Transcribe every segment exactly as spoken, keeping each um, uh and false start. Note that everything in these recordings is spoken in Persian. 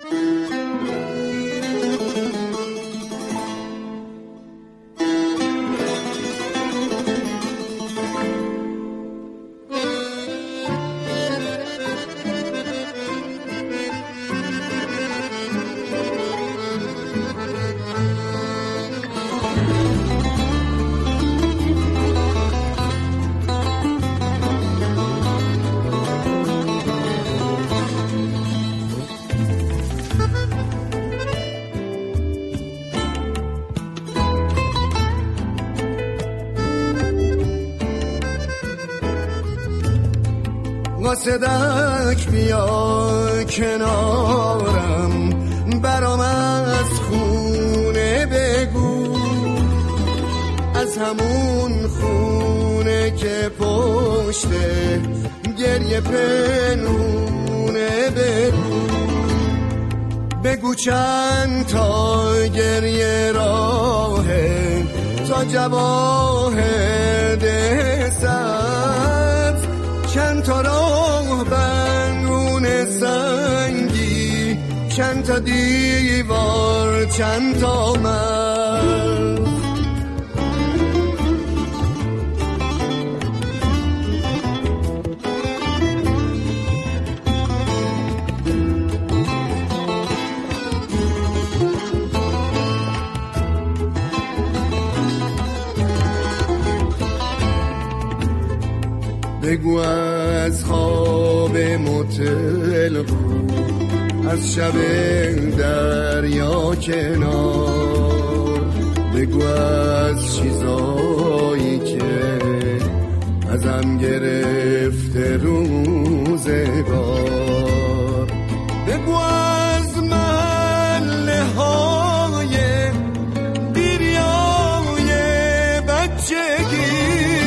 قاصدک بیا کنارم، برام از خونه بگو، از همون خونه که پشته گریه پنهونه بگو، بگو چند تا گریه راهه تا جواهر سبز، چند تا راه بنون سنگی، چند تا دیوار، چند تا مرز. بگو از خواب متل بود، از شب دریا کنار، بگو از چیزایی که ازم گرفته روزگار، بگو از محله های بیریای بچگی،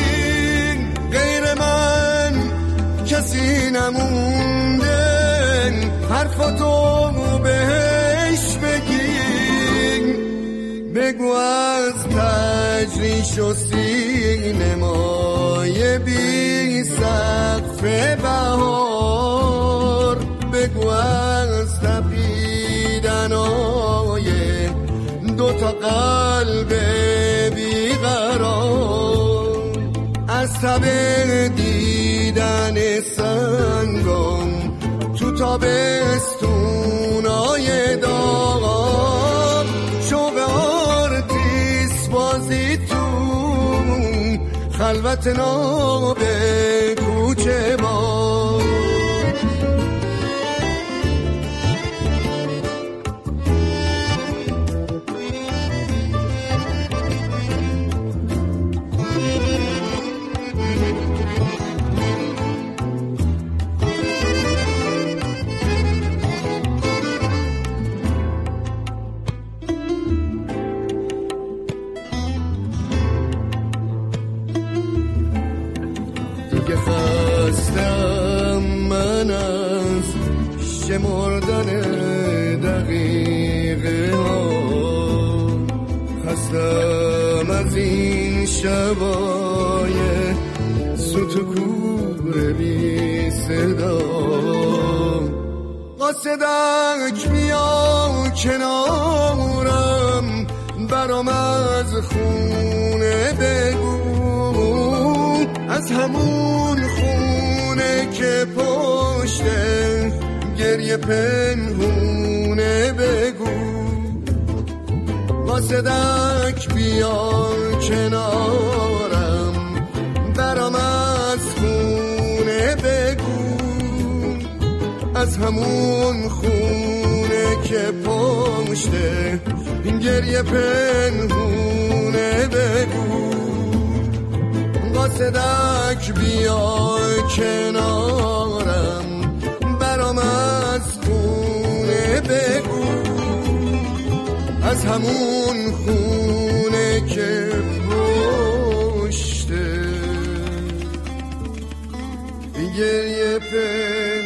کسی نمونده حرفاتو بهش بگی، بگو از تجریش و سینمای بی سقف بهار، بگو از تپیدنای دوتا قلب بیقرار، از تب دیدن سنگم تو تابستونای داغ، شوق آرتیس بازی تو خلوت ناب کوچه با. خستم من از شمردن دقیقه ها، خستم از این شبای سوت و کور بی صدا، قاصدک بیا کنارم، برام از خونه بگو، از همون خونه که پشته گریه پنهونه بگو، قاصدک بیا کنارم، برام از خونه بگو، از همون خونه که پشته گریه پنهونه بگو، قاصدک بیا کنارم، برام از خونه بگو، از همون خونه که پشته گریه پنهونه